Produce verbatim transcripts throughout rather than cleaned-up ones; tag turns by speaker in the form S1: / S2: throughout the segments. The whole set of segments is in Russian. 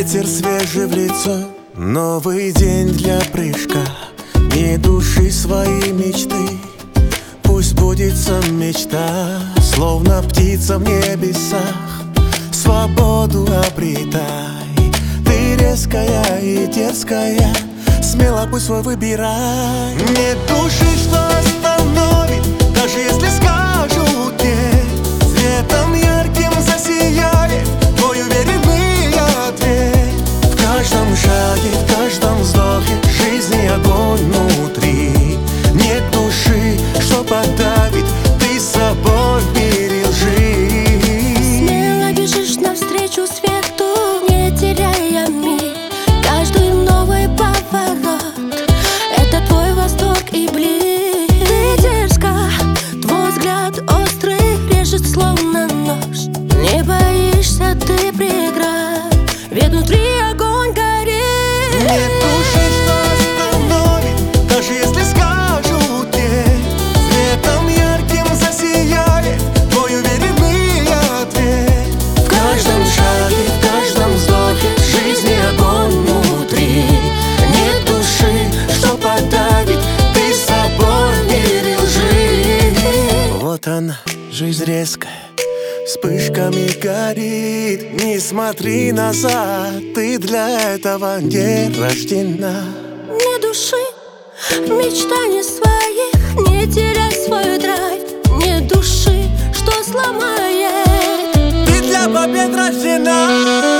S1: Ветер свежий в лицо, новый день для прыжка. Не души свои мечты, пусть сбудется мечта. Словно птица в небесах, свободу обретай. Ты резкая и дерзкая, смело пусть свой выбирай. Нет души, что остановит, даже если скажут нет. Светом ярким засияет твой уверенный ответ. В каждом шаге, в каждом вздохе жизни огонь внутри. Нет души, что подавит, ты с собой в мире лжи.
S2: Смело бежишь навстречу свету, не теряя миг. Каждый новый поворот — это твой восторг и блик. Ты дерзка, твой взгляд острый, режет словно нож. Не боишься ты преград, ведь внутри огонь горит.
S1: Нет души, что остановит, даже если скажут нет. Светом ярким засияет твой уверенный ответ. В каждом шаге, в каждом вздохе жизни огонь внутри. Нет души, что подавит, ты с собой в мире лжи. Вот она, жизнь резкая, вспышками горит. Не смотри назад, ты для этого не рождена.
S2: Не души, мечтаний своих, не теряй свой драйв. Не души, что сломает.
S1: Ты для побед рождена.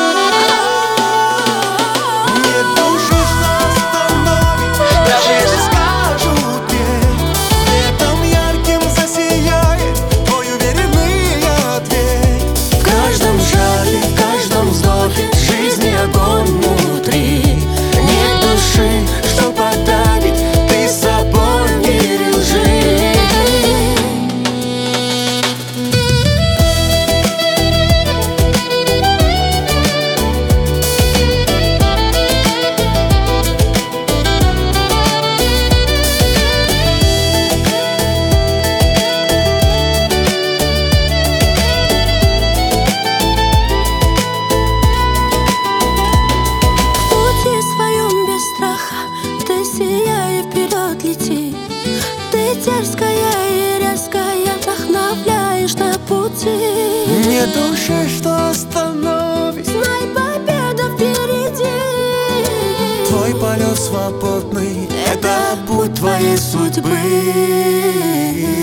S1: Нет души, что остановит, даже если скажут нет. Светом ярким засияет твой уверенный ответ. В каждом шаге, в каждом вздохе жизни огонь внутри. Нет души, что подавит, ты с собой в мире лжи.
S2: Дерзкая и резкая, вдохновляешь на пути.
S1: Нет души, что остановит,
S2: знай, победа впереди.
S1: твой полет свободный — это путь твоей судьбы.